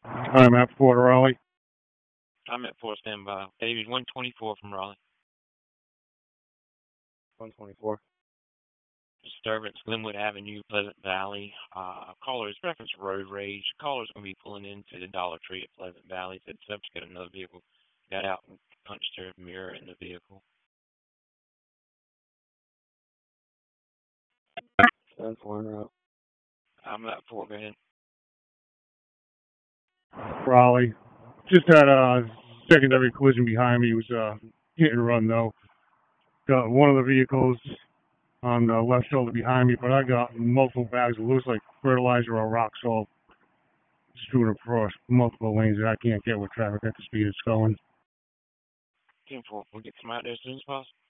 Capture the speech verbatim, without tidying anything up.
I'm at Fort Raleigh. I'm at four standby. Davies one twenty-four from Raleigh. one twenty-four. Disturbance, Glenwood Avenue, Pleasant Valley. Uh, callers reference road rage. Caller's going to be pulling into the Dollar Tree at Pleasant Valley. Said sub's got another vehicle. Got out and punched her mirror in the vehicle. ten four route. I'm at Fort Bend. Raleigh. Just had a secondary collision behind me. It was a hit and run though. Got one of the vehicles on the left shoulder behind me, but I got multiple bags. It looks like fertilizer or rock salt strewn across multiple lanes that I can't get with traffic at the speed it's going. ten four. We'll get some out there as soon as possible.